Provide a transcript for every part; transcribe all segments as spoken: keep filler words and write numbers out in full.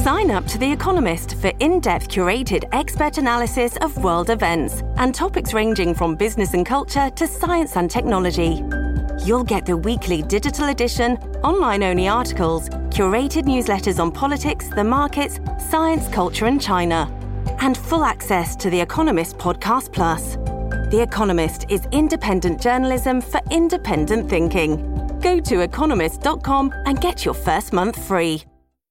Sign up to The Economist for in-depth curated expert analysis of world events and topics ranging from business and culture to science and technology. You'll get the weekly digital edition, online-only articles, curated newsletters on politics, the markets, science, culture and China, and full access to The Economist Podcast Plus. The Economist is independent journalism for independent thinking. Go to economist dot com and get your first month free.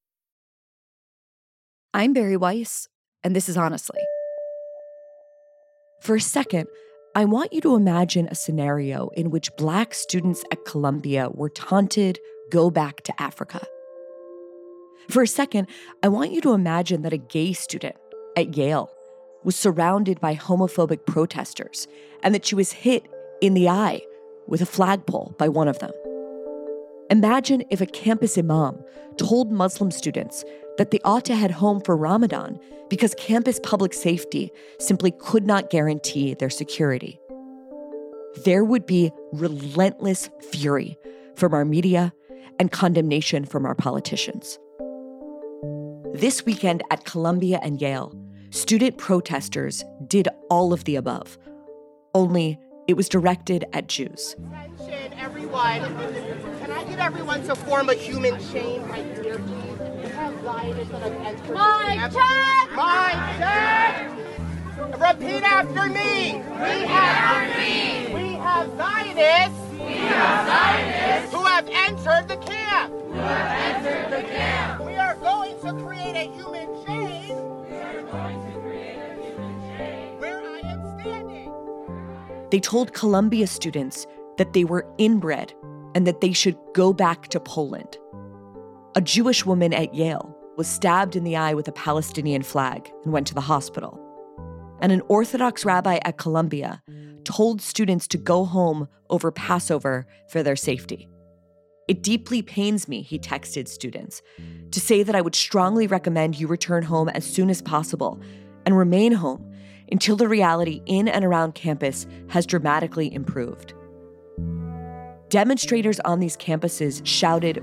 I'm Bari Weiss, and this is Honestly. For a second, I want you to imagine a scenario in which Black students at Columbia were taunted, "Go back to Africa." For a second, I want you to imagine that a gay student at Yale was surrounded by homophobic protesters and that she was hit in the eye with a flagpole by one of them. Imagine if a campus imam told Muslim students that they ought to head home for Ramadan because campus public safety simply could not guarantee their security. There would be relentless fury from our media and condemnation from our politicians. This weekend at Columbia and Yale, student protesters did all of the above, only it was directed at Jews. Attention, everyone. Can I get everyone to form a human chain right here, please? We have Zionists that have entered. Mic check! Mic check! Repeat after me. Repeat after me. We have Zionists. We have Zionists who have entered the camp. Who have entered the camp. We are going to create a human chain. We are going to create a human chain. Where I am standing. They told Columbia students that they were inbred and that they should go back to Poland. A Jewish woman at Yale was stabbed in the eye with a Palestinian flag and went to the hospital. And an Orthodox rabbi at Columbia told students to go home over Passover for their safety. "It deeply pains me," he texted students, "to say that I would strongly recommend you return home as soon as possible and remain home until the reality in and around campus has dramatically improved." Demonstrators on these campuses shouted,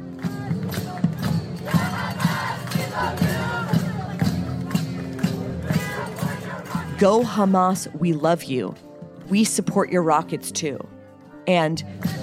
"Go Hamas, we love you. We support your rockets too." And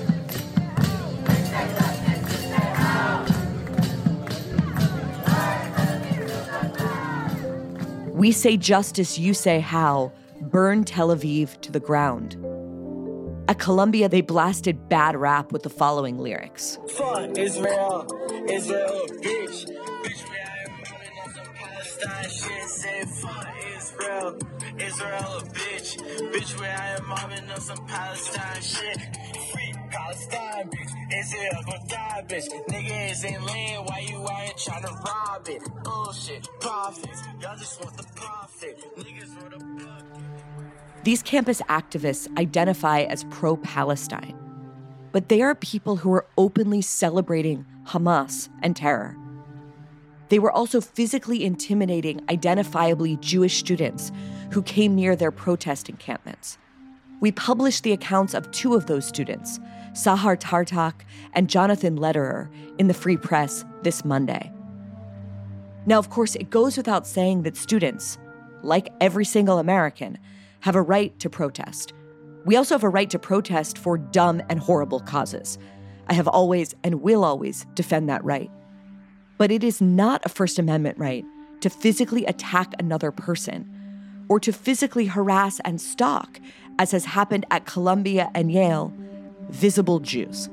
"We say justice, you say how. Burn Tel Aviv to the ground." At Columbia, they blasted bad rap with the following lyrics. Fuck Israel, Israel, bitch. Bitch, we are moving on some Palestine shit. Say fuck Israel, Israel, a bitch. Bitch, we are moving on some Palestine shit. Free Palestine, bitch. Israel gon' die, bitch. Niggas ain't laying, why you out here trying to rob it? Bullshit, profits. Y'all just want the profit. Niggas wrote a book. These campus activists identify as pro-Palestine, but they are people who are openly celebrating Hamas and terror. They were also physically intimidating identifiably Jewish students who came near their protest encampments. We published the accounts of two of those students, Sahar Tartak and Jonathan Lederer, in the Free Press this Monday. Now, of course, it goes without saying that students, like every single American, have a right to protest. We also have a right to protest for dumb and horrible causes. I have always and will always defend that right. But it is not a First Amendment right to physically attack another person or to physically harass and stalk, as has happened at Columbia and Yale, visible Jews.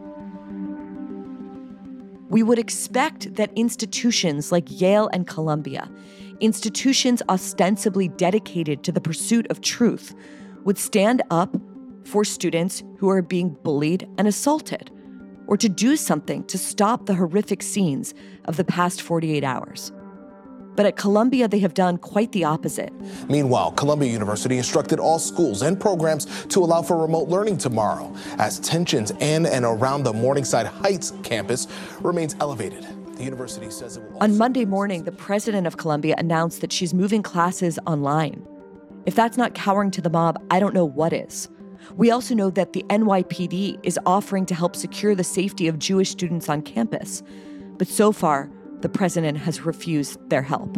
We would expect that institutions like Yale and Columbia, institutions ostensibly dedicated to the pursuit of truth, would stand up for students who are being bullied and assaulted, or to do something to stop the horrific scenes of the past forty-eight hours. But at Columbia, they have done quite the opposite. Meanwhile, Columbia University instructed all schools and programs to allow for remote learning tomorrow, as tensions in and around the Morningside Heights campus remains elevated. The university says it will also- On Monday morning, the president of Columbia announced that she's moving classes online. If that's not cowering to the mob, I don't know what is. We also know that the N Y P D is offering to help secure the safety of Jewish students on campus. But so far, the president has refused their help.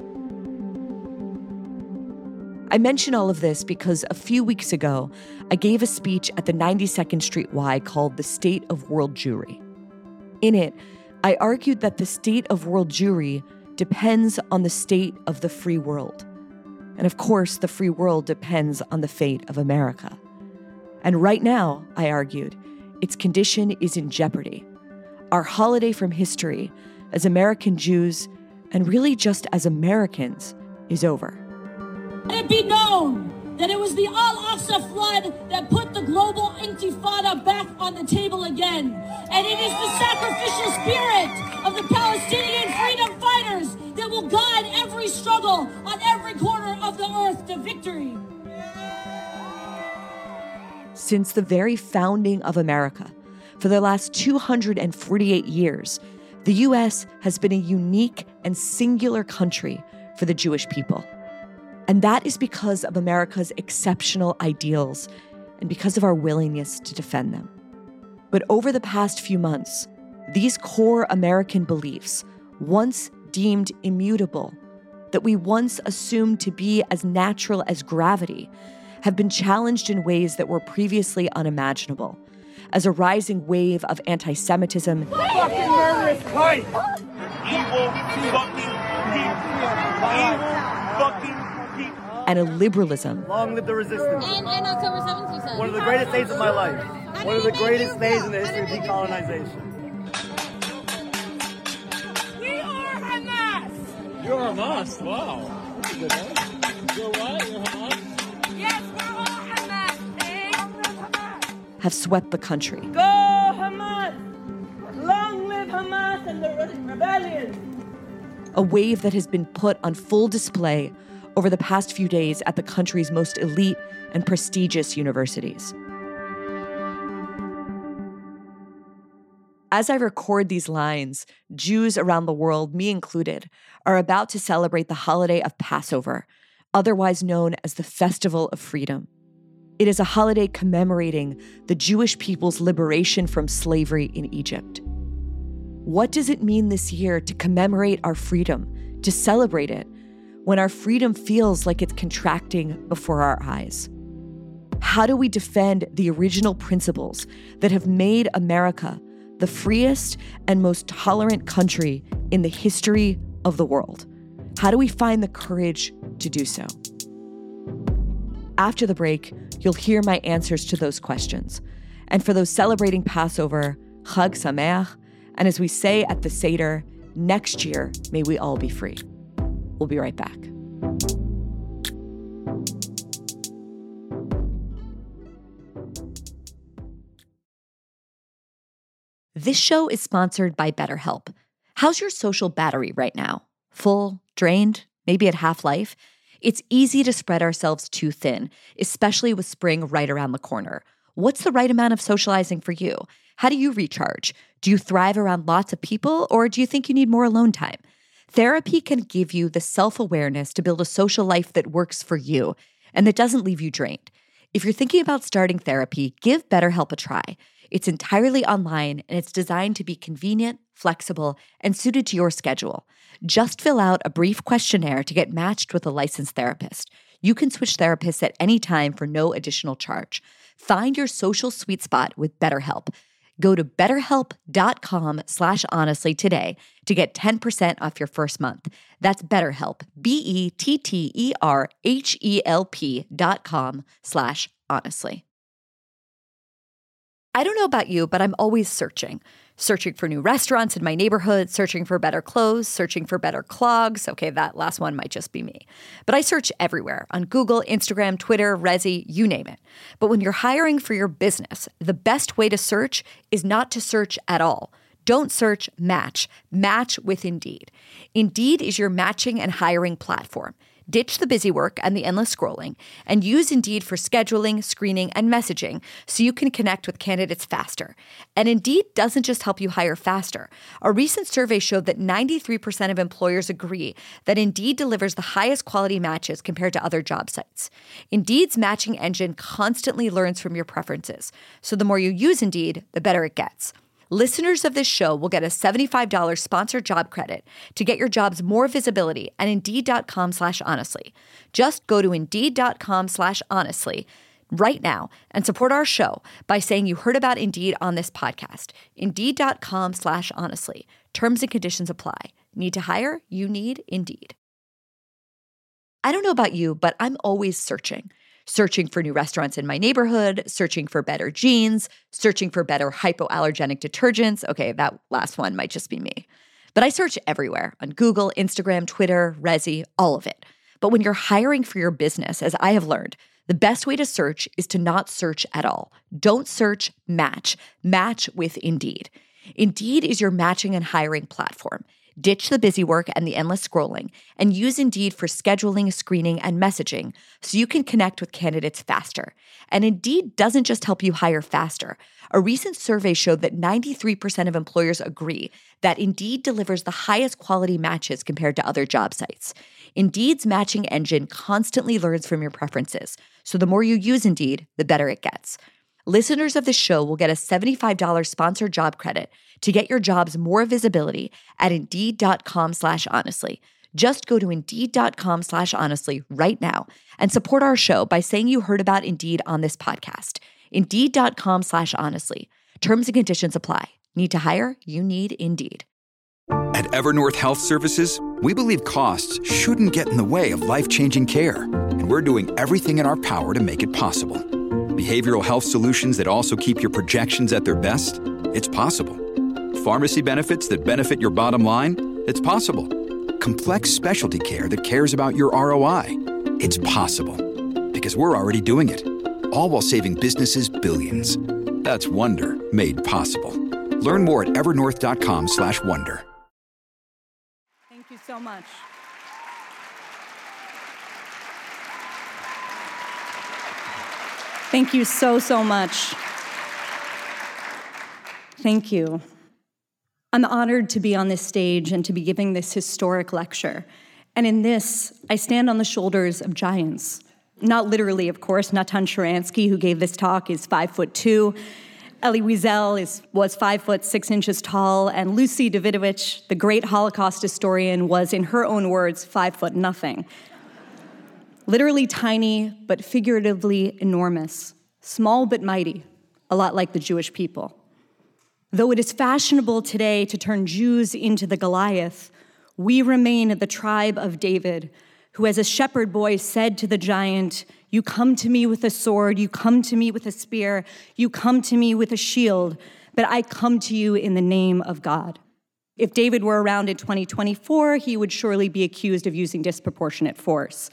I mention all of this because a few weeks ago, I gave a speech at the ninety-second Street Y called The State of World Jewry. In it, I argued that the state of world Jewry depends on the state of the free world. And of course, the free world depends on the fate of America. And right now, I argued, its condition is in jeopardy. Our holiday from history, as American Jews, and really just as Americans, is over. Let it be known that it was the Al-Aqsa flood that put the global intifada back on the table again. And it is the sacrificial spirit of the Palestinian freedom fighters that will guide every struggle on every corner of the earth to victory. Since the very founding of America, for the last two hundred forty-eight years, the U S has been a unique and singular country for the Jewish people. And that is because of America's exceptional ideals and because of our willingness to defend them. But over the past few months, these core American beliefs, once deemed immutable, that we once assumed to be as natural as gravity, have been challenged in ways that were previously unimaginable, as a rising wave of anti-Semitism Fucking murderous cunt! Evil fucking people! Evil fucking people! and a liberalism Long live the resistance. And, and October seventh, you said. One of the greatest days of my life. One of the greatest days in the history of decolonization. We are Hamas! You're Hamas, wow. That's a good one. You're what? You're Hamas? Yes, we're all Hamas, eh? have swept the country. Go Hamas! Long live Hamas and the rebellion! A wave that has been put on full display over the past few days at the country's most elite and prestigious universities. As I record these lines, Jews around the world, me included, are about to celebrate the holiday of Passover, otherwise known as the Festival of Freedom. It is a holiday commemorating the Jewish people's liberation from slavery in Egypt. What does it mean this year to commemorate our freedom, to celebrate it, when our freedom feels like it's contracting before our eyes? How do we defend the original principles that have made America the freest and most tolerant country in the history of the world? How do we find the courage to do so? After the break, you'll hear my answers to those questions. And for those celebrating Passover, Chag Sameach, and as we say at the Seder, next year, may we all be free. We'll be right back. This show is sponsored by BetterHelp. How's your social battery right now? Full? Drained? Maybe at half-life? It's easy to spread ourselves too thin, especially with spring right around the corner. What's the right amount of socializing for you? How do you recharge? Do you thrive around lots of people, or do you think you need more alone time? Therapy can give you the self-awareness to build a social life that works for you and that doesn't leave you drained. If you're thinking about starting therapy, give BetterHelp a try. It's entirely online, and it's designed to be convenient, flexible, and suited to your schedule. Just fill out a brief questionnaire to get matched with a licensed therapist. You can switch therapists at any time for no additional charge. Find your social sweet spot with BetterHelp. Go to betterhelp.com slash honestly today to get ten percent off your first month. That's BetterHelp, B-E-T-T-E-R-H-E-L-P dot com slash honestly. I don't know about you, but I'm always searching. Searching for new restaurants in my neighborhood, searching for better clothes, searching for better clogs. Okay, that last one might just be me. But I search everywhere, on Google, Instagram, Twitter, Resy, you name it. But when you're hiring for your business, the best way to search is not to search at all. Don't search, match. Match with Indeed. Indeed is your matching and hiring platform. Ditch the busy work and the endless scrolling, and use Indeed for scheduling, screening, and messaging so you can connect with candidates faster. And Indeed doesn't just help you hire faster. A recent survey showed that ninety-three percent of employers agree that Indeed delivers the highest quality matches compared to other job sites. Indeed's matching engine constantly learns from your preferences, so the more you use Indeed, the better it gets. Listeners of this show will get a seventy-five dollars sponsored job credit to get your jobs more visibility at Indeed.com slash honestly. Just go to Indeed.com slash honestly right now and support our show by saying you heard about Indeed on this podcast. Indeed.com slash honestly. Terms and conditions apply. Need to hire? You need Indeed. I don't know about you, but I'm always searching. Searching for new restaurants in my neighborhood, searching for better jeans, searching for better hypoallergenic detergents. Okay, that last one might just be me. But I search everywhere, on Google, Instagram, Twitter, Resy, all of it. But when you're hiring for your business, as I have learned, the best way to search is to not search at all. Don't search, match. Match with Indeed. Indeed is your matching and hiring platform. Ditch the busy work and the endless scrolling, and use Indeed for scheduling, screening, and messaging so you can connect with candidates faster. And Indeed doesn't just help you hire faster. A recent survey showed that ninety-three percent of employers agree that Indeed delivers the highest quality matches compared to other job sites. Indeed's matching engine constantly learns from your preferences, so the more you use Indeed, the better it gets. Listeners of the show will get a seventy-five dollars sponsored job credit to get your jobs more visibility at Indeed.com slash honestly. Just go to Indeed.com slash honestly right now and support our show by saying you heard about Indeed on this podcast. Indeed.com slash honestly. Terms and conditions apply. Need to hire? You need Indeed. At Evernorth Health Services, we believe costs shouldn't get in the way of life-changing care, and we're doing everything in our power to make it possible. Behavioral health solutions that also keep your projections at their best? It's possible. Pharmacy benefits that benefit your bottom line? It's possible. Complex specialty care that cares about your R O I? It's possible. Because we're already doing it. All while saving businesses billions. That's Wonder made possible. Learn more at evernorth.com slash wonder. Thank you so much. Thank you so, so much. Thank you. I'm honored to be on this stage and to be giving this historic lecture. And in this, I stand on the shoulders of giants. Not literally, of course. Natan Sharansky, who gave this talk, is five foot two. Elie Wiesel is, was five foot six inches tall. And Lucy Davidovich, the great Holocaust historian, was, in her own words, five foot nothing. Literally tiny, but figuratively enormous. Small but mighty, a lot like the Jewish people. Though it is fashionable today to turn Jews into the Goliath, we remain the tribe of David, who as a shepherd boy said to the giant, "You come to me with a sword, you come to me with a spear, you come to me with a shield, but I come to you in the name of God." If David were around in twenty twenty-four, he would surely be accused of using disproportionate force.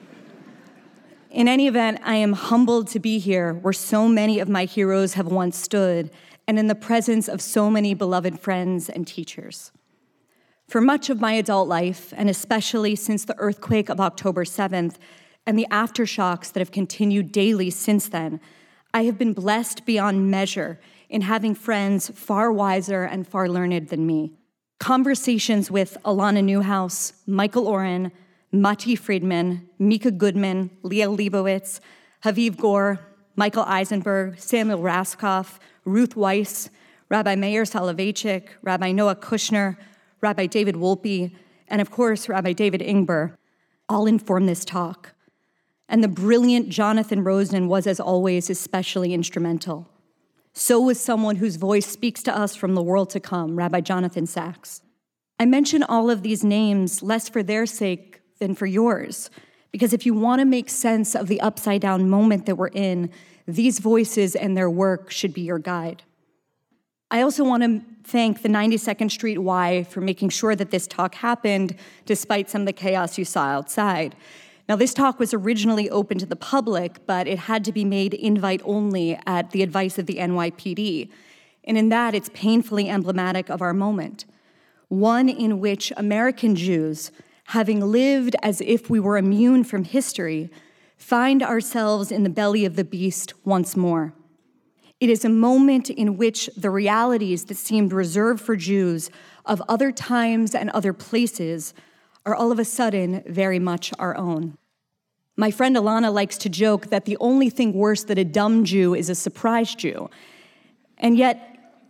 In any event, I am humbled to be here where so many of my heroes have once stood, and in the presence of so many beloved friends and teachers. For much of my adult life, and especially since the earthquake of October seventh and the aftershocks that have continued daily since then, I have been blessed beyond measure in having friends far wiser and far learned than me. Conversations with Alana Newhouse, Michael Oren, Mati Friedman, Mika Goodman, Leah Leibowitz, Haviv Gur, Michael Eisenberg, Samuel Raskoff, Ruth Weiss, Rabbi Meir Soloveitchik, Rabbi Noah Kushner, Rabbi David Wolpe, and of course, Rabbi David Ingber, all informed this talk. And the brilliant Jonathan Rosden was, as always, especially instrumental. So was someone whose voice speaks to us from the world to come, Rabbi Jonathan Sachs. I mention all of these names less for their sake than for yours, because if you want to make sense of the upside-down moment that we're in, these voices and their work should be your guide. I also want to thank the ninety-second Street Y for making sure that this talk happened despite some of the chaos you saw outside. Now, this talk was originally open to the public, but it had to be made invite-only at the advice of the N Y P D. And in that, it's painfully emblematic of our moment. One in which American Jews, having lived as if we were immune from history, find ourselves in the belly of the beast once more. It is a moment in which the realities that seemed reserved for Jews of other times and other places are all of a sudden very much our own. My friend Alana likes to joke that the only thing worse than a dumb Jew is a surprise Jew. And yet,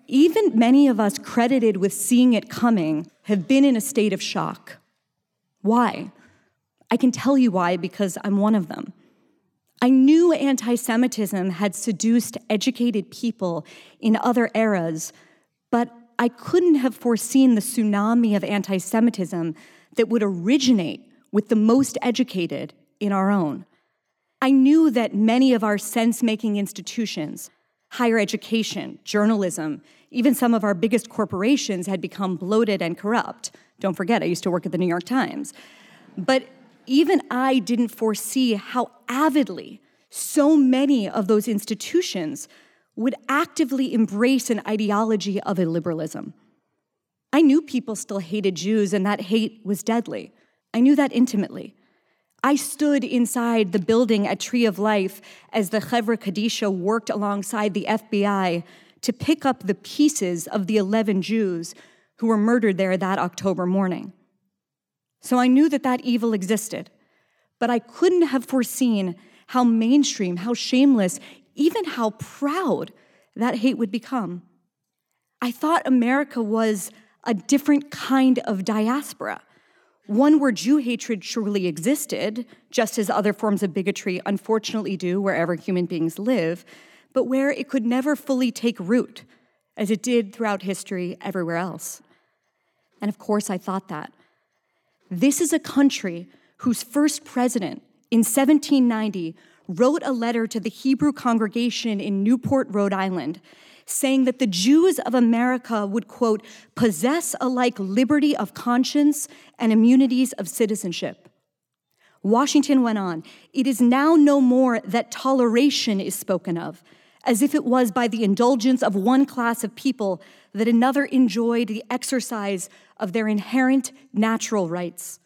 even many of us credited with seeing it coming have been in a state of shock. Why? I can tell you why, because I'm one of them. I knew anti-Semitism had seduced educated people in other eras, but I couldn't have foreseen the tsunami of anti-Semitism that would originate with the most educated in our own. I knew that many of our sense-making institutions, higher education, journalism, even some of our biggest corporations had become bloated and corrupt. Don't forget, I used to work at the New York Times. But even I didn't foresee how avidly so many of those institutions would actively embrace an ideology of illiberalism. I knew people still hated Jews, and that hate was deadly. I knew that intimately. I stood inside the building at Tree of Life as the Chevra Kadisha worked alongside the F B I to pick up the pieces of the eleven Jews who were murdered there that October morning. So I knew that that evil existed, but I couldn't have foreseen how mainstream, how shameless, even how proud that hate would become. I thought America was a different kind of diaspora, one where Jew hatred truly existed, just as other forms of bigotry unfortunately do wherever human beings live, but where it could never fully take root, as it did throughout history everywhere else. And of course, I thought that. This is a country whose first president, in seventeen ninety, wrote a letter to the Hebrew congregation in Newport, Rhode Island, saying that the Jews of America would, quote, possess alike liberty of conscience and immunities of citizenship. Washington went on, it is now no more that toleration is spoken of, as if it was by the indulgence of one class of people that another enjoyed the exercise of their inherent natural rights.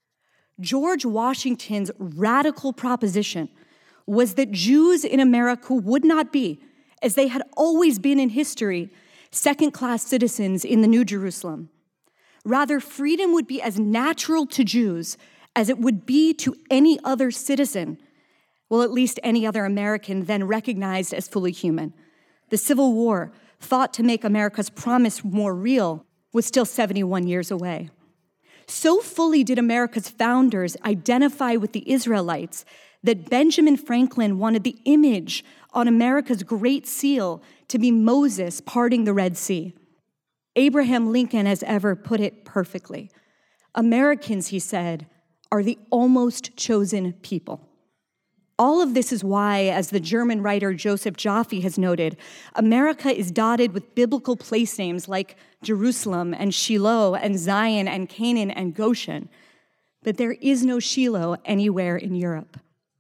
George Washington's radical proposition was that Jews in America would not be, as they had always been in history, second-class citizens in the New Jerusalem. Rather, freedom would be as natural to Jews as it would be to any other citizen, well, at least any other American then recognized as fully human. The Civil War, thought to make America's promise more real, was still seventy-one years away. So fully did America's founders identify with the Israelites that Benjamin Franklin wanted the image on America's Great Seal to be Moses parting the Red Sea. Abraham Lincoln, as ever, put it perfectly. Americans, he said, are the almost chosen people. All of this is why, as the German writer Joseph Jaffe has noted, America is dotted with biblical place names like Jerusalem and Shiloh and Zion and Canaan and Goshen, but there is no Shiloh anywhere in Europe.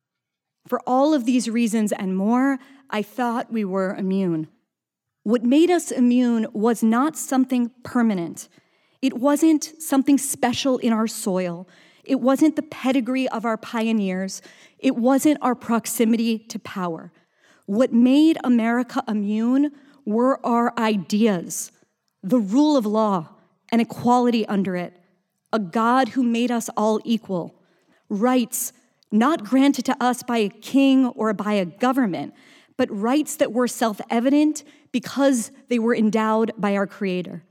For all of these reasons and more, I thought we were immune. What made us immune was not something permanent. It wasn't something special in our soil. It wasn't the pedigree of our pioneers. It wasn't our proximity to power. What made America immune were our ideas, the rule of law and equality under it, a God who made us all equal, rights not granted to us by a king or by a government, but rights that were self-evident because they were endowed by our Creator.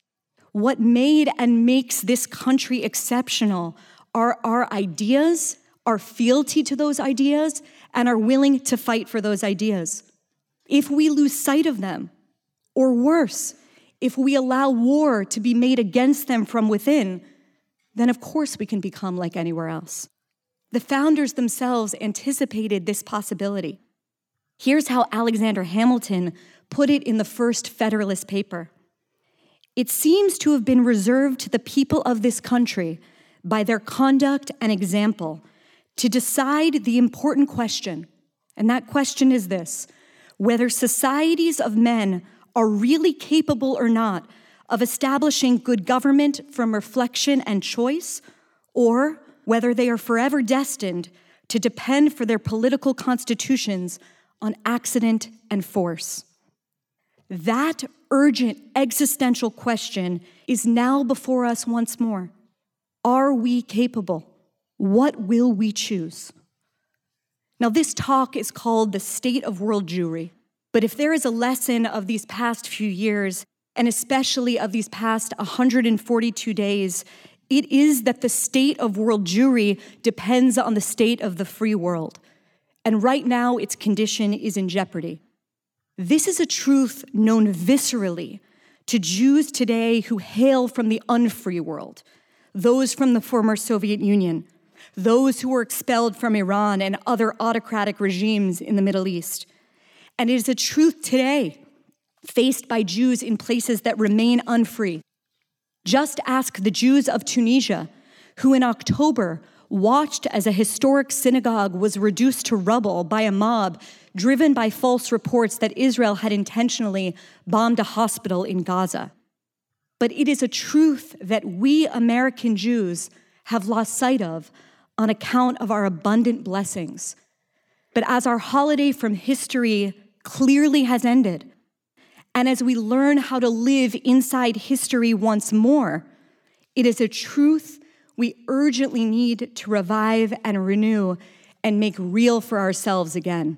What made and makes this country exceptional are our ideas, our fealty to those ideas, and our willing to fight for those ideas. If we lose sight of them, or worse, if we allow war to be made against them from within, then of course we can become like anywhere else. The founders themselves anticipated this possibility. Here's how Alexander Hamilton put it in the first Federalist paper. It seems to have been reserved to the people of this country by their conduct and example to decide the important question, and that question is this: whether societies of men are really capable or not of establishing good government from reflection and choice, or whether they are forever destined to depend for their political constitutions on accident and force. That urgent existential question is now before us once more. Are we capable? What will we choose? Now, this talk is called The State of World Jewry. But if there is a lesson of these past few years, and especially of these past one hundred forty-two days, it is that the state of world Jewry depends on the state of the free world. And right now, its condition is in jeopardy. This is a truth known viscerally to Jews today who hail from the unfree world, those from the former Soviet Union, those who were expelled from Iran and other autocratic regimes in the Middle East. And it is a truth today faced by Jews in places that remain unfree. Just ask the Jews of Tunisia, who in October watched as a historic synagogue was reduced to rubble by a mob driven by false reports that Israel had intentionally bombed a hospital in Gaza. But it is a truth that we American Jews have lost sight of on account of our abundant blessings. But as our holiday from history clearly has ended, and as we learn how to live inside history once more, it is a truth we urgently need to revive and renew and make real for ourselves again.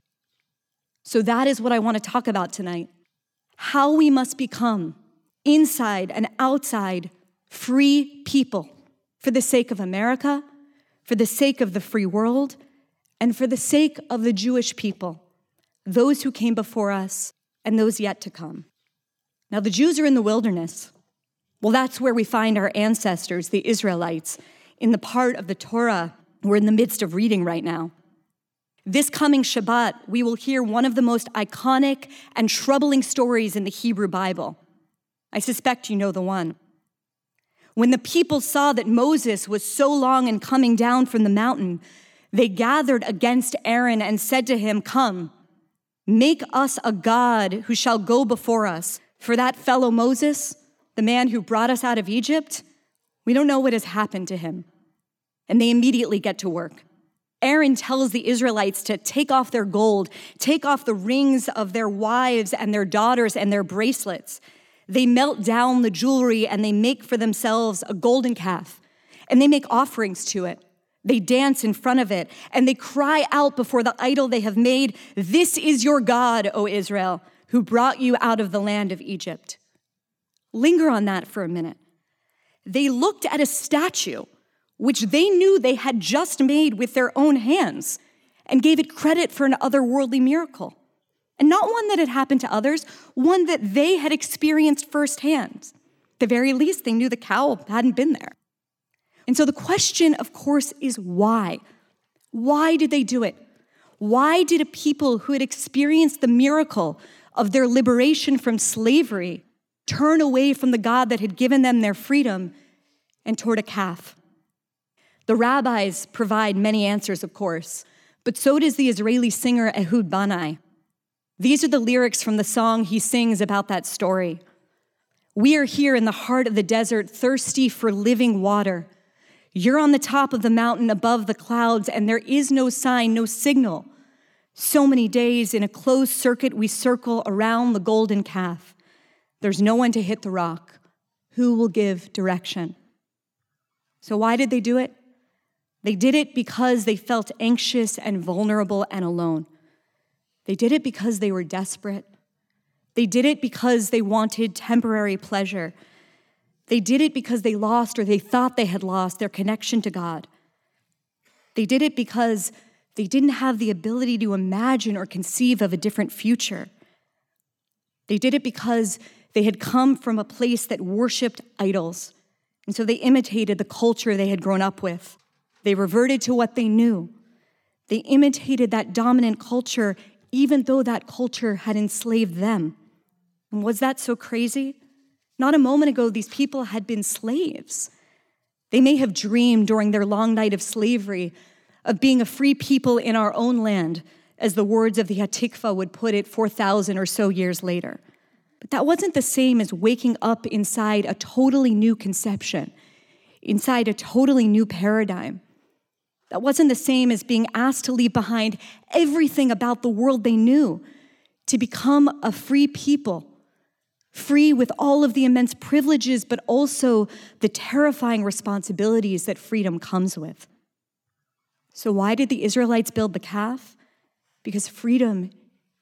So that is what I want to talk about tonight. How we must become, inside and outside, free people for the sake of America, for the sake of the free world, and for the sake of the Jewish people, those who came before us and those yet to come. Now, the Jews are in the wilderness. Well, that's where we find our ancestors, the Israelites, in the part of the Torah we're in the midst of reading right now. This coming Shabbat, we will hear one of the most iconic and troubling stories in the Hebrew Bible. I suspect you know the one. When the people saw that Moses was so long in coming down from the mountain, they gathered against Aaron and said to him, "Come, make us a god who shall go before us. For that fellow Moses, the man who brought us out of Egypt, we don't know what has happened to him." And they immediately get to work. Aaron tells the Israelites to take off their gold, take off the rings of their wives and their daughters and their bracelets. They melt down the jewelry and they make for themselves a golden calf, and they make offerings to it. They dance in front of it, and they cry out before the idol they have made, "This is your God, O Israel, who brought you out of the land of Egypt." Linger on that for a minute. They looked at a statue, which they knew they had just made with their own hands, and gave it credit for an otherworldly miracle. And not one that had happened to others, one that they had experienced firsthand. At the very least, they knew the cow hadn't been there. And so the question, of course, is why? Why did they do it? Why did a people who had experienced the miracle of their liberation from slavery turn away from the God that had given them their freedom and toward a calf? The rabbis provide many answers, of course, but so does the Israeli singer Ehud Banai. These are the lyrics from the song he sings about that story. "We are here in the heart of the desert, thirsty for living water. You're on the top of the mountain above the clouds, and there is no sign, no signal. So many days in a closed circuit we circle around the golden calf. There's no one to hit the rock. Who will give direction?" So why did they do it? They did it because they felt anxious and vulnerable and alone. They did it because they were desperate. They did it because they wanted temporary pleasure. They did it because they lost, or they thought they had lost, their connection to God. They did it because they didn't have the ability to imagine or conceive of a different future. They did it because they had come from a place that worshiped idols, and so they imitated the culture they had grown up with. They reverted to what they knew. They imitated that dominant culture, even though that culture had enslaved them. And was that so crazy? Not a moment ago, these people had been slaves. They may have dreamed during their long night of slavery of being a free people in our own land, as the words of the Hatikvah would put it four thousand or so years later. But that wasn't the same as waking up inside a totally new conception, inside a totally new paradigm. That wasn't the same as being asked to leave behind everything about the world they knew, to become a free people, free with all of the immense privileges, but also the terrifying responsibilities that freedom comes with. So why did the Israelites build the calf? Because freedom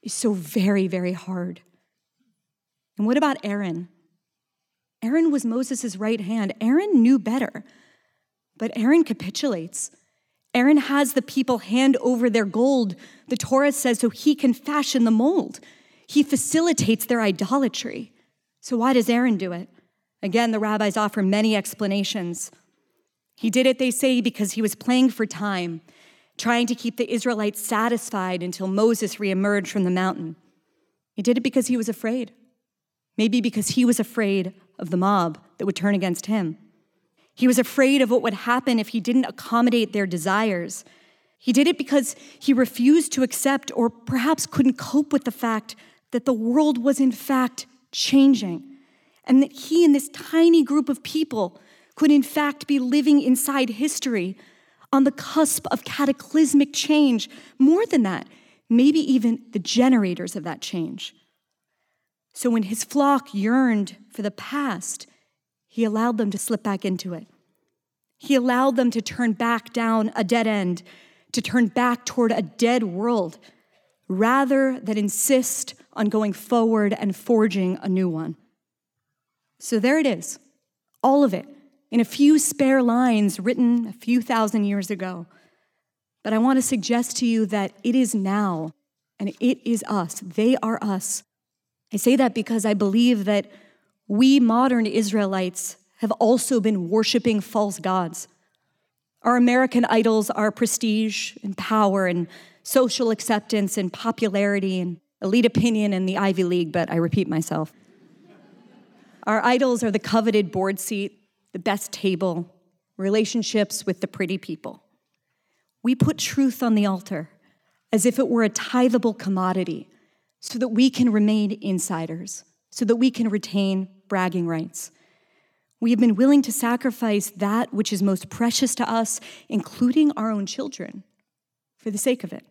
is so very, very hard. And what about Aaron? Aaron was Moses' right hand. Aaron knew better, but Aaron capitulates. Aaron has the people hand over their gold, the Torah says, so he can fashion the mold. He facilitates their idolatry. So why does Aaron do it? Again, the rabbis offer many explanations. He did it, they say, because he was playing for time, trying to keep the Israelites satisfied until Moses reemerged from the mountain. He did it because he was afraid. Maybe because he was afraid of the mob that would turn against him. He was afraid of what would happen if he didn't accommodate their desires. He did it because he refused to accept, or perhaps couldn't cope with, the fact that the world was in fact changing, and that he and this tiny group of people could in fact be living inside history on the cusp of cataclysmic change. More than that, maybe even the generators of that change. So when his flock yearned for the past, he allowed them to slip back into it. He allowed them to turn back down a dead end, to turn back toward a dead world, rather than insist on going forward and forging a new one. So there it is, all of it, in a few spare lines written a few thousand years ago. But I want to suggest to you that it is now, and it is us. They are us. I say that because I believe that we modern Israelites have also been worshiping false gods. Our American idols are prestige and power and social acceptance and popularity and elite opinion and the Ivy League, but I repeat myself. Our idols are the coveted board seat, the best table, relationships with the pretty people. We put truth on the altar as if it were a tithable commodity so that we can remain insiders, so that we can retain bragging rights. We have been willing to sacrifice that which is most precious to us, including our own children, for the sake of it.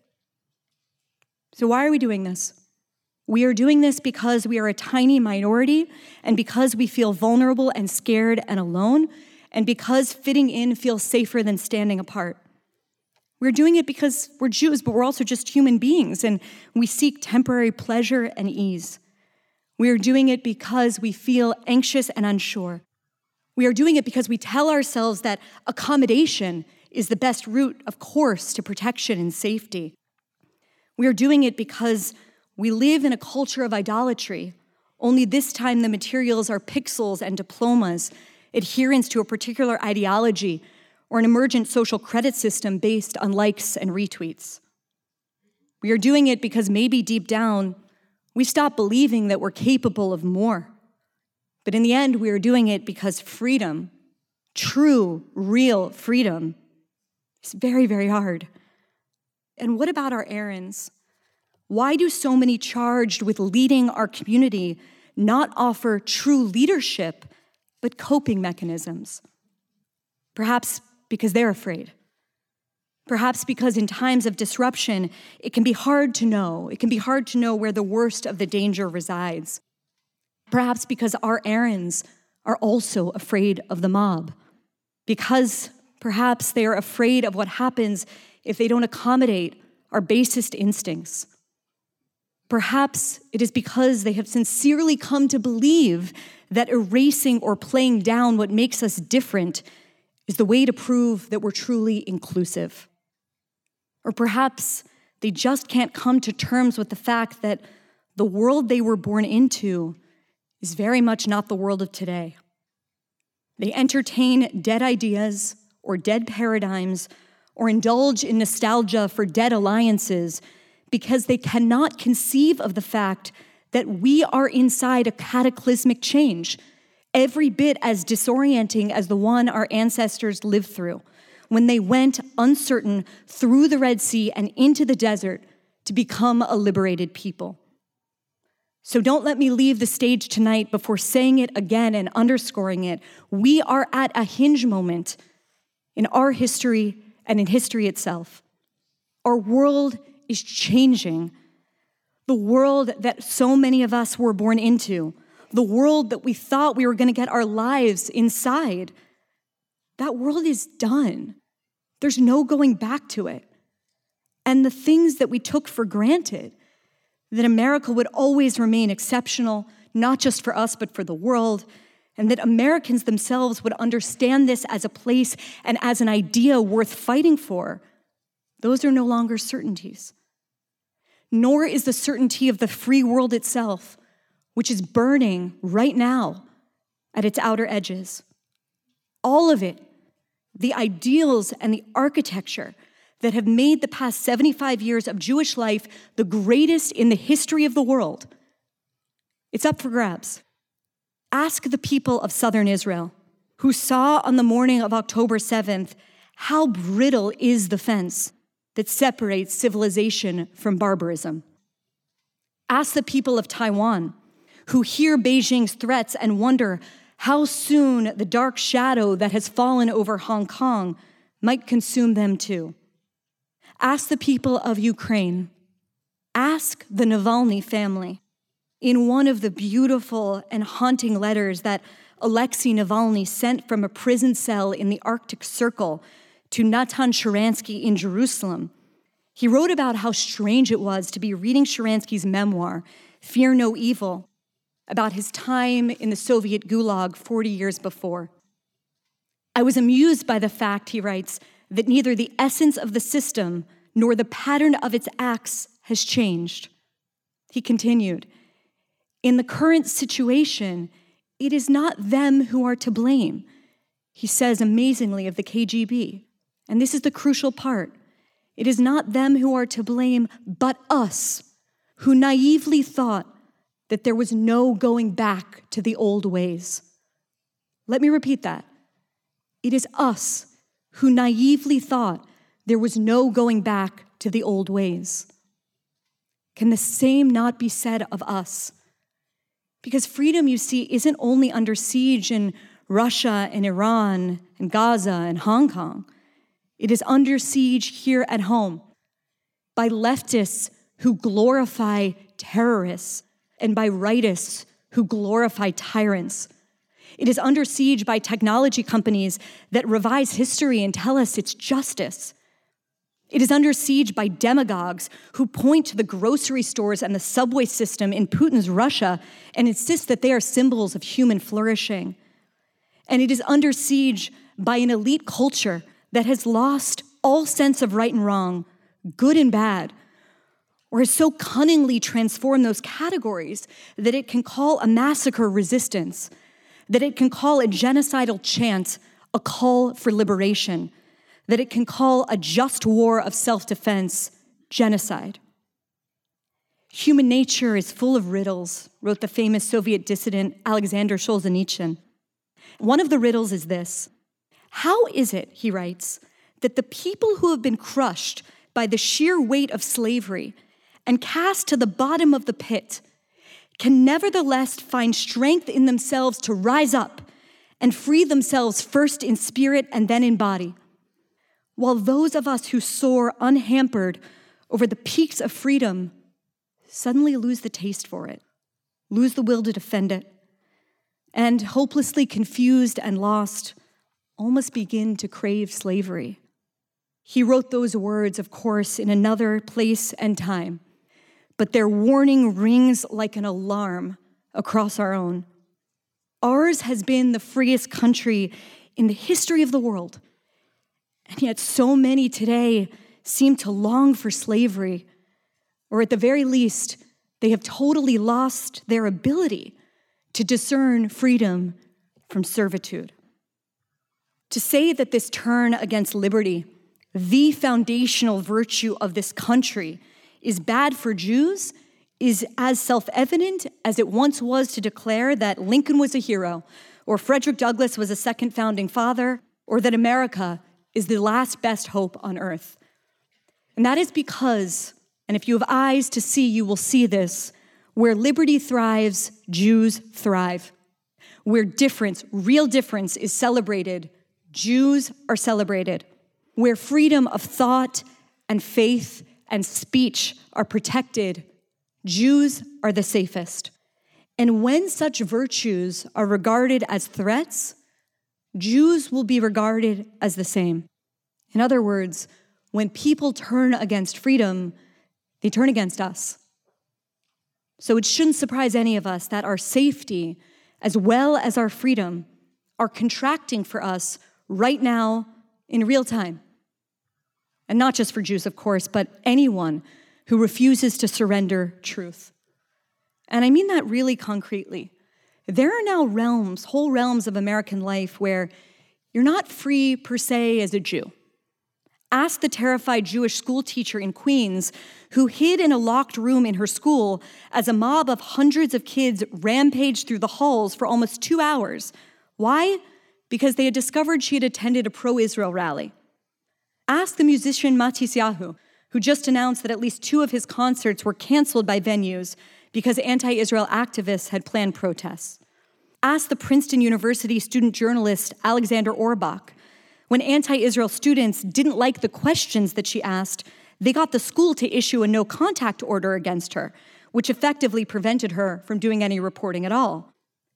So why are we doing this? We are doing this because we are a tiny minority, and because we feel vulnerable and scared and alone, and because fitting in feels safer than standing apart. We're doing it because we're Jews, but we're also just human beings, and we seek temporary pleasure and ease. We are doing it because we feel anxious and unsure. We are doing it because we tell ourselves that accommodation is the best route, of course, to protection and safety. We are doing it because we live in a culture of idolatry, only this time the materials are pixels and diplomas, adherence to a particular ideology, or an emergent social credit system based on likes and retweets. We are doing it because maybe deep down, we stop believing that we're capable of more. But in the end, we are doing it because freedom, true, real freedom, is very, very hard. And what about our Aarons? Why do so many charged with leading our community not offer true leadership, but coping mechanisms? Perhaps because they're afraid. Perhaps because in times of disruption, it can be hard to know. It can be hard to know where the worst of the danger resides. Perhaps because our Aarons are also afraid of the mob. Because perhaps they are afraid of what happens if they don't accommodate our basest instincts. Perhaps it is because they have sincerely come to believe that erasing or playing down what makes us different is the way to prove that we're truly inclusive. Or perhaps they just can't come to terms with the fact that the world they were born into is very much not the world of today. They entertain dead ideas or dead paradigms or indulge in nostalgia for dead alliances because they cannot conceive of the fact that we are inside a cataclysmic change, every bit as disorienting as the one our ancestors lived through when they went uncertain through the Red Sea and into the desert to become a liberated people. So don't let me leave the stage tonight before saying it again and underscoring it. We are at a hinge moment in our history and in history itself. Our world is changing. The world that so many of us were born into, the world that we thought we were going to get our lives inside, that world is done. There's no going back to it. And the things that we took for granted, that America would always remain exceptional, not just for us, but for the world, and that Americans themselves would understand this as a place and as an idea worth fighting for, those are no longer certainties. Nor is the certainty of the free world itself, which is burning right now at its outer edges. All of it, the ideals and the architecture that have made the past seventy-five years of Jewish life the greatest in the history of the world, it's up for grabs. Ask the people of southern Israel, who saw on the morning of October seventh how brittle is the fence that separates civilization from barbarism. Ask the people of Taiwan, who hear Beijing's threats and wonder how soon the dark shadow that has fallen over Hong Kong might consume them too. Ask the people of Ukraine. Ask the Navalny family. In one of the beautiful and haunting letters that Alexei Navalny sent from a prison cell in the Arctic Circle to Natan Sharansky in Jerusalem, he wrote about how strange it was to be reading Sharansky's memoir, Fear No Evil, about his time in the Soviet Gulag forty years before. I was amused by the fact, he writes, that neither the essence of the system nor the pattern of its acts has changed. He continued, in the current situation, it is not them who are to blame. He says amazingly of the K G B, and this is the crucial part. It is not them who are to blame, but us, who naively thought that there was no going back to the old ways. Let me repeat that. It is us who naively thought there was no going back to the old ways. Can the same not be said of us? Because freedom, you see, isn't only under siege in Russia and Iran and Gaza and Hong Kong. It is under siege here at home by leftists who glorify terrorists and by rightists who glorify tyrants. It is under siege by technology companies that revise history and tell us it's justice. It is under siege by demagogues who point to the grocery stores and the subway system in Putin's Russia and insist that they are symbols of human flourishing. And it is under siege by an elite culture that has lost all sense of right and wrong, good and bad, or has so cunningly transformed those categories that it can call a massacre resistance, that it can call a genocidal chant a call for liberation, that it can call a just war of self-defense genocide. Human nature is full of riddles, wrote the famous Soviet dissident Alexander Solzhenitsyn. One of the riddles is this. How is it, he writes, that the people who have been crushed by the sheer weight of slavery and cast to the bottom of the pit can nevertheless find strength in themselves to rise up and free themselves first in spirit and then in body, while those of us who soar unhampered over the peaks of freedom suddenly lose the taste for it, lose the will to defend it, and hopelessly confused and lost, almost begin to crave slavery. He wrote those words, of course, in another place and time, but their warning rings like an alarm across our own. Ours has been the freest country in the history of the world, and yet so many today seem to long for slavery, or at the very least, they have totally lost their ability to discern freedom from servitude. To say that this turn against liberty, the foundational virtue of this country, is bad for Jews is as self-evident as it once was to declare that Lincoln was a hero, or Frederick Douglass was a second founding father, or that America is the last best hope on earth. And that is because, and if you have eyes to see, you will see this, where liberty thrives, Jews thrive. Where difference, real difference, is celebrated, Jews are celebrated. Where freedom of thought and faith and speech are protected, Jews are the safest. And when such virtues are regarded as threats, Jews will be regarded as the same. In other words, when people turn against freedom, they turn against us. So it shouldn't surprise any of us that our safety, as well as our freedom, are contracting for us right now in real time. And not just for Jews, of course, but anyone who refuses to surrender truth. And I mean that really concretely. There are now realms, whole realms of American life where you're not free per se as a Jew. Ask the terrified Jewish school teacher in Queens who hid in a locked room in her school as a mob of hundreds of kids rampaged through the halls for almost two hours. Why? Because they had discovered she had attended a pro-Israel rally. Ask the musician Matisyahu, who just announced that at least two of his concerts were canceled by venues because anti-Israel activists had planned protests. Ask the Princeton University student journalist Alexander Orbach. When anti-Israel students didn't like the questions that she asked, they got the school to issue a no-contact order against her, which effectively prevented her from doing any reporting at all.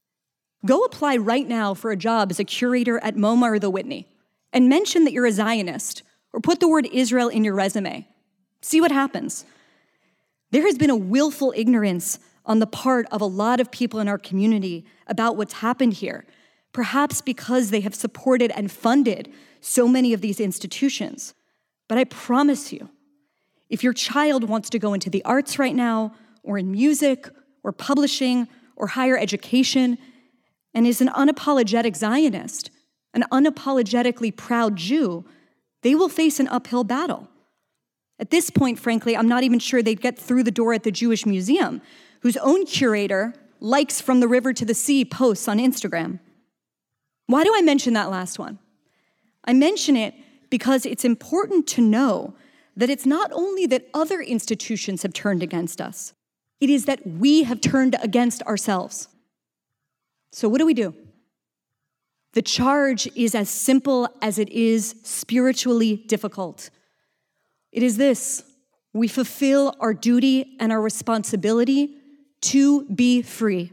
Go apply right now for a job as a curator at MoMA or the Whitney, and mention that you're a Zionist, or put the word Israel in your resume. See what happens. There has been a willful ignorance on the part of a lot of people in our community about what's happened here, perhaps because they have supported and funded so many of these institutions. But I promise you, if your child wants to go into the arts right now, or in music, or publishing, or higher education, and is an unapologetic Zionist, an unapologetically proud Jew, they will face an uphill battle. At this point, frankly, I'm not even sure they'd get through the door at the Jewish Museum, whose own curator likes From the River to the Sea posts on Instagram. Why do I mention that last one? I mention it because it's important to know that it's not only that other institutions have turned against us, it is that we have turned against ourselves. So what do we do? The charge is as simple as it is spiritually difficult. It is this: we fulfill our duty and our responsibility to be free.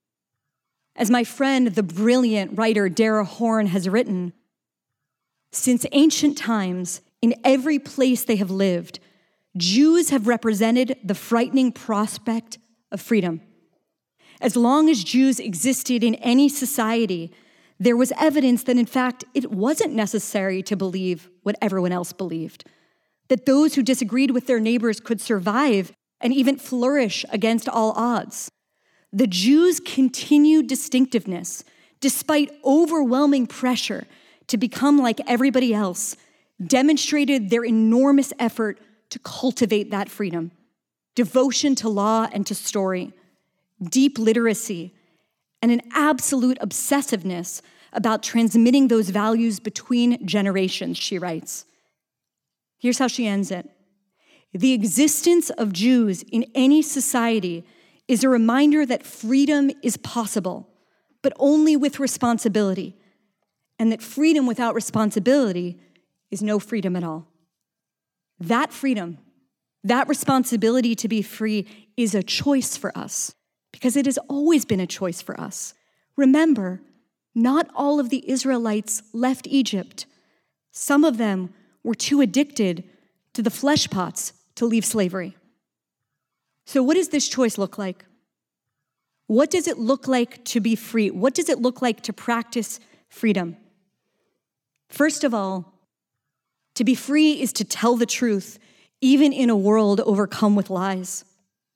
As my friend, the brilliant writer Dara Horn has written, since ancient times, in every place they have lived, Jews have represented the frightening prospect of freedom. As long as Jews existed in any society, there was evidence that, in fact, it wasn't necessary to believe what everyone else believed, that those who disagreed with their neighbors could survive and even flourish against all odds. The Jews' continued distinctiveness, despite overwhelming pressure to become like everybody else, demonstrated their enormous effort to cultivate that freedom, devotion to law and to story, deep literacy, and an absolute obsessiveness about transmitting those values between generations, she writes. Here's how she ends it. The existence of Jews in any society is a reminder that freedom is possible, but only with responsibility, and that freedom without responsibility is no freedom at all. That freedom, that responsibility to be free is a choice for us, because it has always been a choice for us. Remember, not all of the Israelites left Egypt. Some of them were too addicted to the flesh pots to leave slavery. So what does this choice look like? What does it look like to be free? What does it look like to practice freedom? First of all, to be free is to tell the truth, even in a world overcome with lies.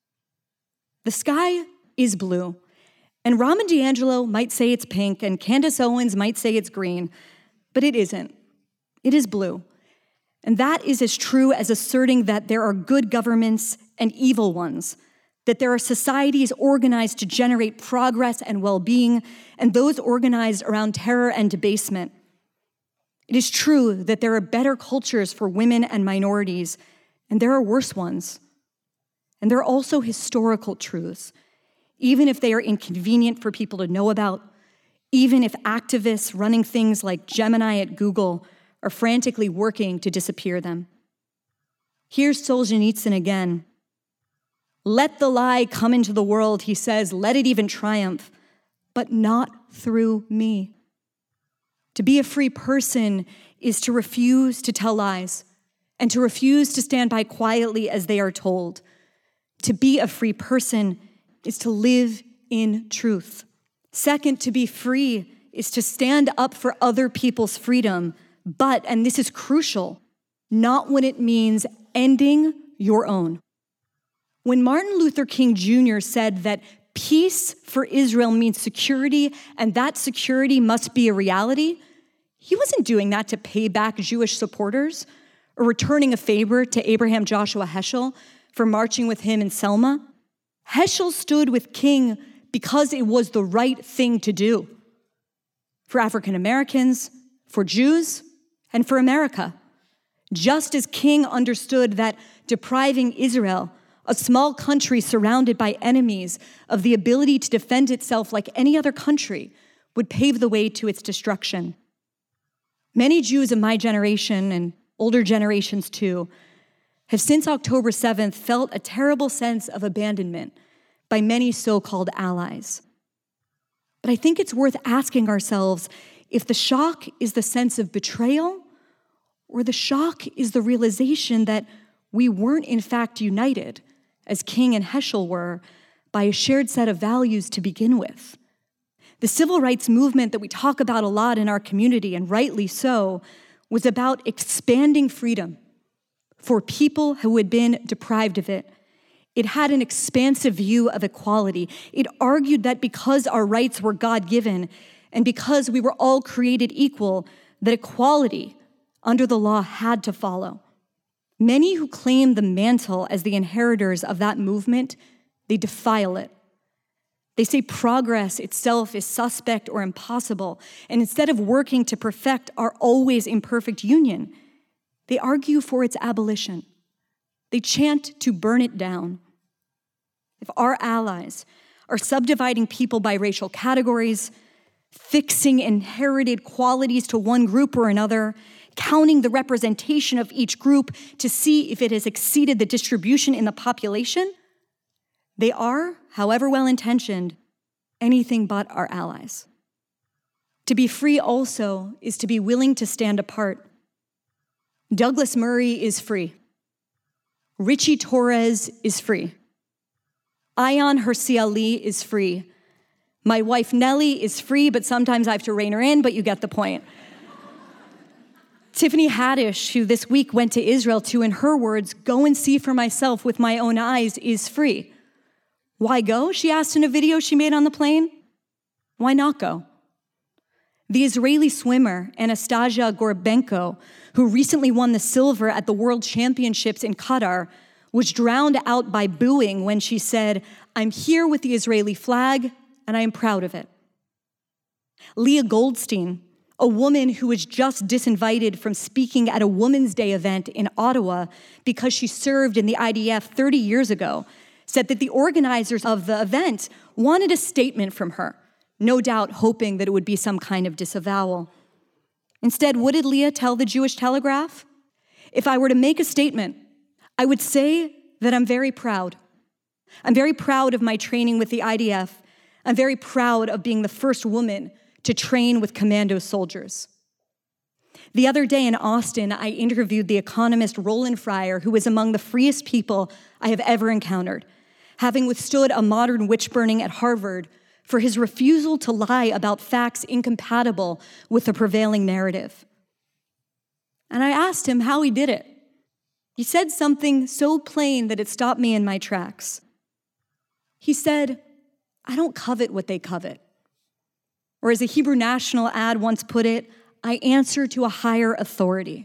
The sky is blue, and Raman D'Angelo might say it's pink, and Candace Owens might say it's green, but it isn't. It is blue. And that is as true as asserting that there are good governments and evil ones, that there are societies organized to generate progress and well-being, and those organized around terror and debasement. It is true that there are better cultures for women and minorities, and there are worse ones. And there are also historical truths, even if they are inconvenient for people to know about, even if activists running things like Gemini at Google are frantically working to disappear them. Here's Solzhenitsyn again. Let the lie come into the world, he says, let it even triumph, but not through me. To be a free person is to refuse to tell lies and to refuse to stand by quietly as they are told. To be a free person is to live in truth. Second, to be free is to stand up for other people's freedom, but, and this is crucial, not when it means ending your own. When Martin Luther King Junior said that peace for Israel means security, and that security must be a reality, he wasn't doing that to pay back Jewish supporters or returning a favor to Abraham Joshua Heschel for marching with him in Selma. Heschel stood with King because it was the right thing to do for African Americans, for Jews, and for America. Just as King understood that depriving Israel, a small country surrounded by enemies, of the ability to defend itself like any other country would pave the way to its destruction. Many Jews of my generation, and older generations too, have since October seventh felt a terrible sense of abandonment by many so-called allies. But I think it's worth asking ourselves if the shock is the sense of betrayal, or the shock is the realization that we weren't in fact united, as King and Heschel were, by a shared set of values to begin with. The civil rights movement that we talk about a lot in our community, and rightly so, was about expanding freedom for people who had been deprived of it. It had an expansive view of equality. It argued that because our rights were God-given and because we were all created equal, that equality under the law had to follow. Many who claim the mantle as the inheritors of that movement, they defile it. They say progress itself is suspect or impossible, and instead of working to perfect our always imperfect union, they argue for its abolition. They chant to burn it down. If our allies are subdividing people by racial categories, fixing inherited qualities to one group or another, counting the representation of each group to see if it has exceeded the distribution in the population, they are, however well-intentioned, anything but our allies. To be free also is to be willing to stand apart. Douglas Murray is free. Richie Torres is free. Ayan Hirsi Ali is free. My wife Nellie is free, but sometimes I have to rein her in, but you get the point. Tiffany Haddish, who this week went to Israel to, in her words, go and see for myself with my own eyes, is free. Why go? She asked in a video she made on the plane. Why not go? The Israeli swimmer, Anastasia Gorbenko, who recently won the silver at the World Championships in Qatar, was drowned out by booing when she said, "I'm here with the Israeli flag, and I am proud of it." Leah Goldstein, a woman who was just disinvited from speaking at a Women's Day event in Ottawa because she served in the I D F thirty years ago, said that the organizers of the event wanted a statement from her, no doubt hoping that it would be some kind of disavowal. Instead, what did Leah tell the Jewish Telegraph? If I were to make a statement, I would say that I'm very proud. I'm very proud of my training with the I D F. I'm very proud of being the first woman to train with commando soldiers. The other day in Austin, I interviewed the economist Roland Fryer, who is among the freest people I have ever encountered, having withstood a modern witch burning at Harvard for his refusal to lie about facts incompatible with the prevailing narrative. And I asked him how he did it. He said something so plain that it stopped me in my tracks. He said, "I don't covet what they covet." Or as a Hebrew National ad once put it, "I answer to a higher authority."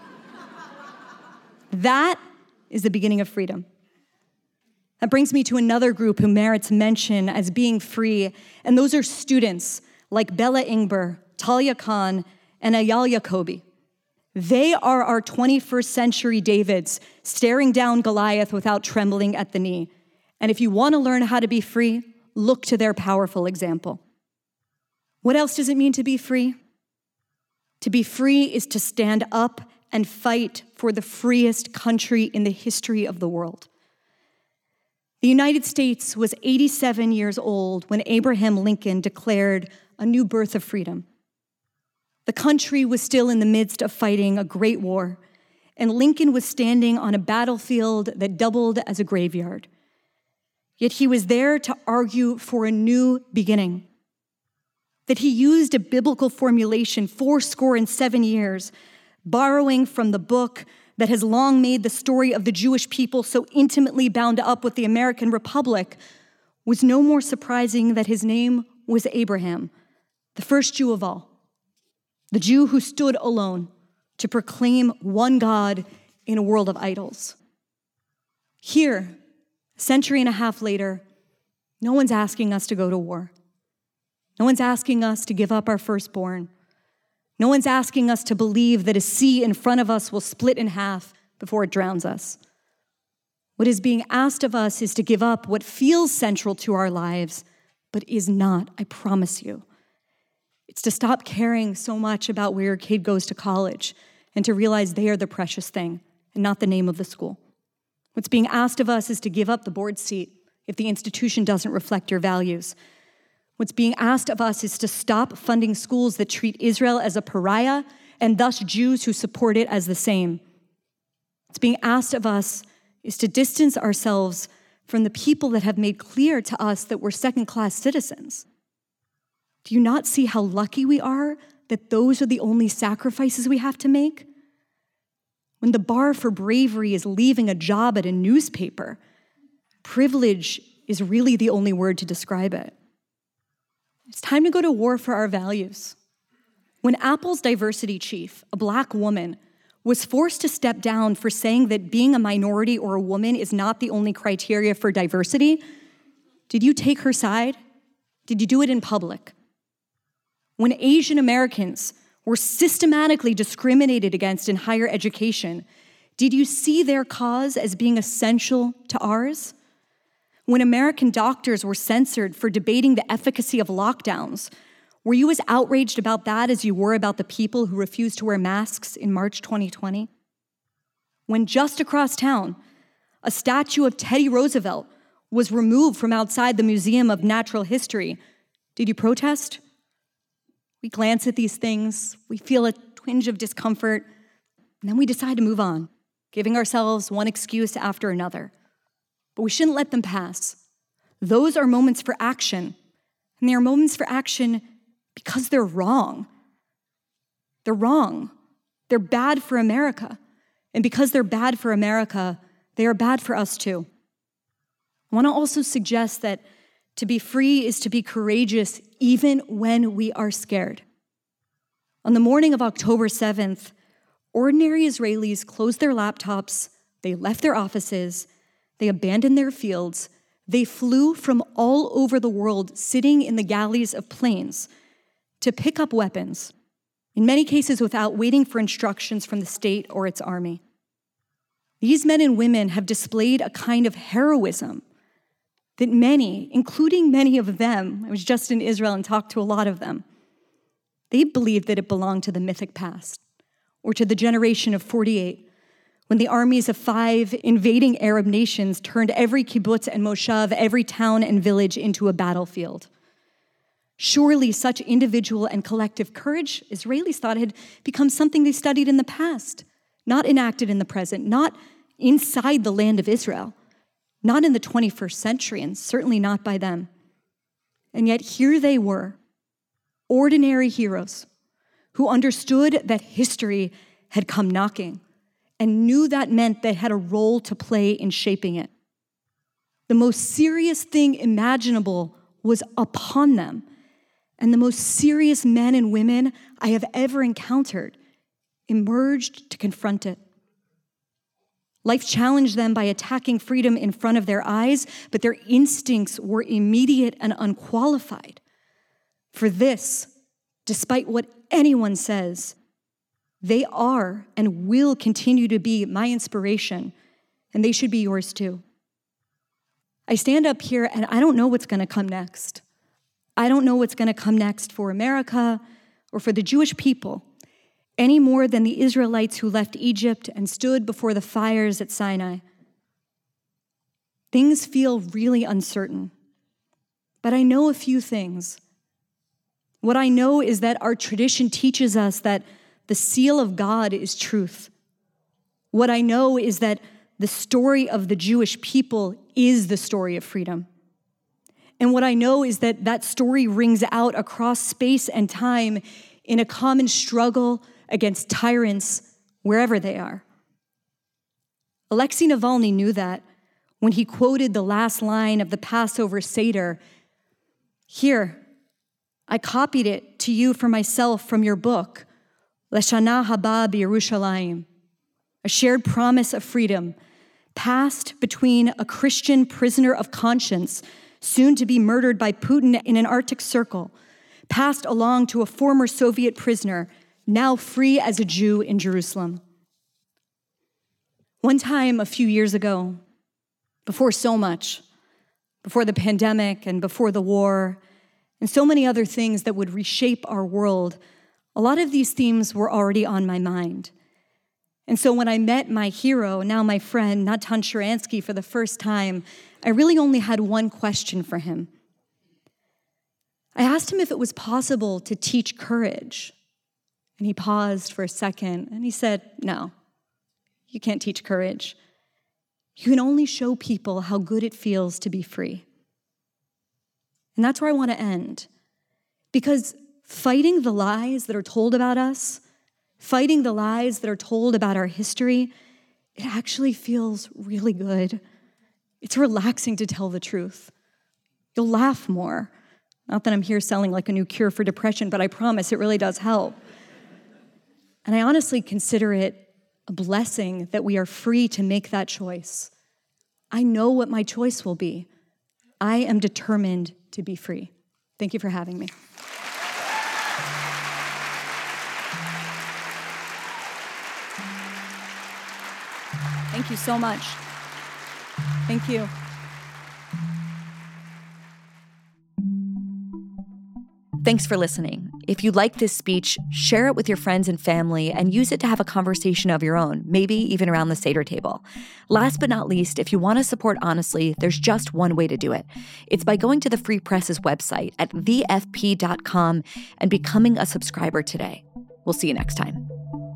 That is the beginning of freedom. That brings me to another group who merits mention as being free, and those are students like Bella Ingber, Talia Khan, and Ayal Yacobi. They are our twenty-first century Davids, staring down Goliath without trembling at the knee. And if you want to learn how to be free, look to their powerful example. What else does it mean to be free? To be free is to stand up and fight for the freest country in the history of the world. The United States was eighty-seven years old when Abraham Lincoln declared a new birth of freedom. The country was still in the midst of fighting a great war, and Lincoln was standing on a battlefield that doubled as a graveyard. Yet he was there to argue for a new beginning. That he used a biblical formulation four score and seven years, borrowing from the book that has long made the story of the Jewish people so intimately bound up with the American Republic, was no more surprising that his name was Abraham, the first Jew of all, the Jew who stood alone to proclaim one God in a world of idols. Here, a century and a half later, no one's asking us to go to war. No one's asking us to give up our firstborn. No one's asking us to believe that a sea in front of us will split in half before it drowns us. What is being asked of us is to give up what feels central to our lives, but is not, I promise you. It's to stop caring so much about where your kid goes to college and to realize they are the precious thing and not the name of the school. What's being asked of us is to give up the board seat if the institution doesn't reflect your values. What's being asked of us is to stop funding schools that treat Israel as a pariah and thus Jews who support it as the same. What's being asked of us is to distance ourselves from the people that have made clear to us that we're second-class citizens. Do you not see how lucky we are that those are the only sacrifices we have to make? When the bar for bravery is leaving a job at a newspaper, privilege is really the only word to describe it. It's time to go to war for our values. When Apple's diversity chief, a black woman, was forced to step down for saying that being a minority or a woman is not the only criteria for diversity, did you take her side? Did you do it in public? When Asian Americans were systematically discriminated against in higher education, did you see their cause as being essential to ours? When American doctors were censored for debating the efficacy of lockdowns, were you as outraged about that as you were about the people who refused to wear masks in March twenty twenty? When just across town, a statue of Teddy Roosevelt was removed from outside the Museum of Natural History, did you protest? We glance at these things, we feel a twinge of discomfort, and then we decide to move on, giving ourselves one excuse after another. But we shouldn't let them pass. Those are moments for action, and they are moments for action because they're wrong. They're wrong. They're bad for America. And because they're bad for America, they are bad for us too. I want to also suggest that to be free is to be courageous even when we are scared. On the morning of October seventh, ordinary Israelis closed their laptops, they left their offices, they abandoned their fields, they flew from all over the world sitting in the galleys of planes to pick up weapons, in many cases without waiting for instructions from the state or its army. These men and women have displayed a kind of heroism that many, including many of them, I was just in Israel and talked to a lot of them, they believed that it belonged to the mythic past or to the generation of forty-eight, when the armies of five invading Arab nations turned every kibbutz and moshav, every town and village into a battlefield. Surely such individual and collective courage, Israelis thought, had become something they studied in the past, not enacted in the present, not inside the land of Israel, not in the twenty-first century, and certainly not by them. And yet here they were, ordinary heroes who understood that history had come knocking and knew that meant they had a role to play in shaping it. The most serious thing imaginable was upon them, and the most serious men and women I have ever encountered emerged to confront it. Life challenged them by attacking freedom in front of their eyes, but their instincts were immediate and unqualified. For this, despite what anyone says, they are and will continue to be my inspiration, and they should be yours too. I stand up here and I don't know what's going to come next. I don't know what's going to come next for America or for the Jewish people, any more than the Israelites who left Egypt and stood before the fires at Sinai. Things feel really uncertain, but I know a few things. What I know is that our tradition teaches us that the seal of God is truth. What I know is that the story of the Jewish people is the story of freedom. And what I know is that that story rings out across space and time in a common struggle against tyrants wherever they are. Alexei Navalny knew that when he quoted the last line of the Passover Seder. Here, I copied it to you for myself from your book, Leshana Haba B'Yerushalayim, a shared promise of freedom, passed between a Christian prisoner of conscience, soon to be murdered by Putin in an Arctic Circle, passed along to a former Soviet prisoner, now free as a Jew in Jerusalem. One time a few years ago, before so much, before the pandemic and before the war, and so many other things that would reshape our world, a lot of these themes were already on my mind. And so when I met my hero, now my friend, Natan Sharansky, for the first time, I really only had one question for him. I asked him if it was possible to teach courage. And he paused for a second, and he said, no, you can't teach courage. You can only show people how good it feels to be free. And that's where I want to end. Because fighting the lies that are told about us, fighting the lies that are told about our history, it actually feels really good. It's relaxing to tell the truth. You'll laugh more. Not that I'm here selling like a new cure for depression, but I promise it really does help. And I honestly consider it a blessing that we are free to make that choice. I know what my choice will be. I am determined to be free. Thank you for having me. Thank you so much. Thank you. Thanks for listening. If you like this speech, share it with your friends and family and use it to have a conversation of your own, maybe even around the Seder table. Last but not least, if you want to support Honestly, there's just one way to do it. It's by going to the Free Press's website at the f p dot com and becoming a subscriber today. We'll see you next time.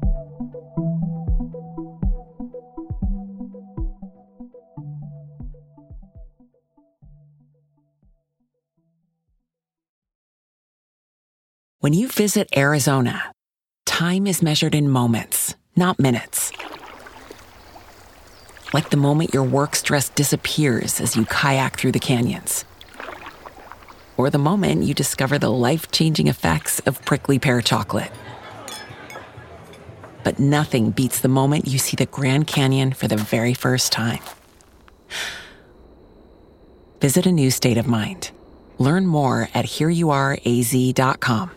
When you visit Arizona, time is measured in moments, not minutes. Like the moment your work stress disappears as you kayak through the canyons. Or the moment you discover the life-changing effects of prickly pear chocolate. But nothing beats the moment you see the Grand Canyon for the very first time. Visit a new state of mind. Learn more at here you are a z dot com.